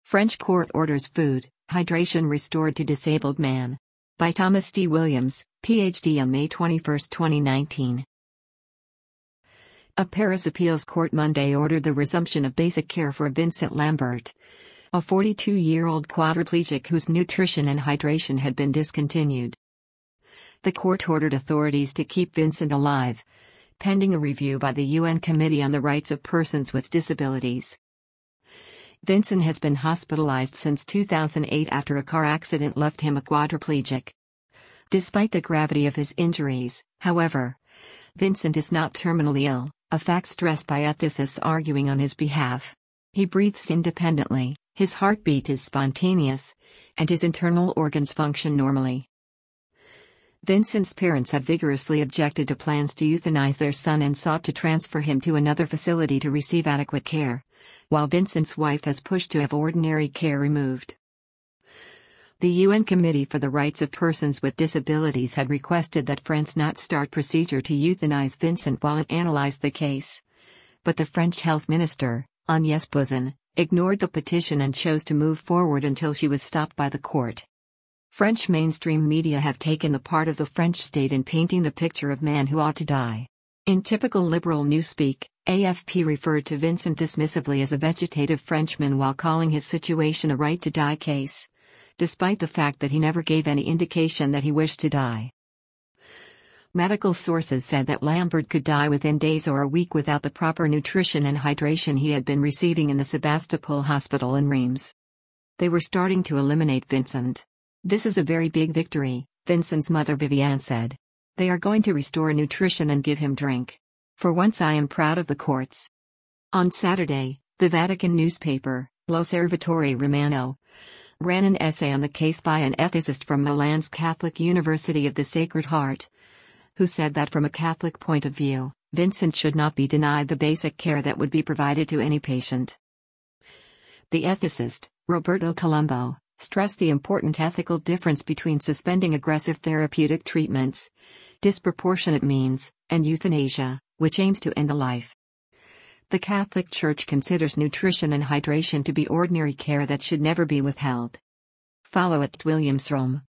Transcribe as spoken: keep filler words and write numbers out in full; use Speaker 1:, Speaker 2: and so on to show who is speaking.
Speaker 1: French court orders food, hydration restored to disabled man. By Thomas D. Williams, P H D on May twenty-first, twenty nineteen. A Paris appeals court Monday ordered the resumption of basic care for Vincent Lambert, a forty-two-year-old quadriplegic whose nutrition and hydration had been discontinued. The court ordered authorities to keep Vincent alive, pending a review by the U N Committee on the Rights of Persons with Disabilities. Vincent has been hospitalized since two thousand eight after a car accident left him a quadriplegic. Despite the gravity of his injuries, however, Vincent is not terminally ill, a fact stressed by ethicists arguing on his behalf. He breathes independently, his heartbeat is spontaneous, and his internal organs function normally. Vincent's parents have vigorously objected to plans to euthanize their son and sought to transfer him to another facility to receive adequate care, while Vincent's wife has pushed to have ordinary care removed. The U N Committee for the Rights of Persons with Disabilities had requested that France not start procedure to euthanize Vincent while it analyzed the case. But the French health minister, Agnès Buzyn, ignored the petition and chose to move forward until she was stopped by the court. French mainstream media have taken the part of the French state in painting the picture of man who ought to die. In typical liberal newspeak, A F P referred to Vincent dismissively as a vegetative Frenchman while calling his situation a right-to-die case, despite the fact that he never gave any indication that he wished to die. Medical sources said that Lambert could die within days or a week without the proper nutrition and hydration he had been receiving in the Sebastopol hospital in Reims. They were starting to eliminate Vincent. "This is a very big victory," Vincent's mother Viviane said. "They are going to restore nutrition and give him drink. For once I am proud of the courts." On Saturday, the Vatican newspaper, L'Osservatore Romano, ran an essay on the case by an ethicist from Milan's Catholic University of the Sacred Heart, who said that from a Catholic point of view, Vincent should not be denied the basic care that would be provided to any patient. The ethicist, Roberto Colombo, stressed the important ethical difference between suspending aggressive therapeutic treatments, disproportionate means, and euthanasia, which aims to end a life. The Catholic Church considers nutrition and hydration to be ordinary care that should never be withheld. Follow at Williams Rome.